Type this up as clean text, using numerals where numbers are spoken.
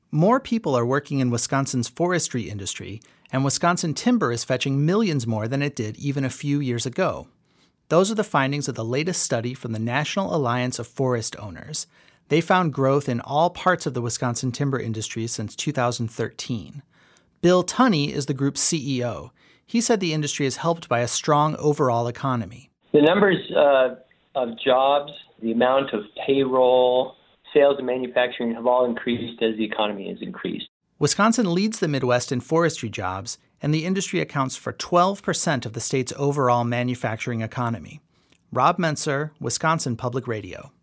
More people are working in Wisconsin's forestry industry, and Wisconsin timber is fetching millions more than it did even a few years ago. Those are the findings of the latest study from the National Alliance of Forest Owners. They found growth in all parts of the Wisconsin timber industry since 2013. Bill Tunney is the group's CEO. He said the industry is helped by a strong overall economy. The numbers of jobs, the amount of payroll, sales and manufacturing have all increased as the economy has increased. Wisconsin leads the Midwest in forestry jobs, and the industry accounts for 12% of the state's overall manufacturing economy. Rob Menser, Wisconsin Public Radio.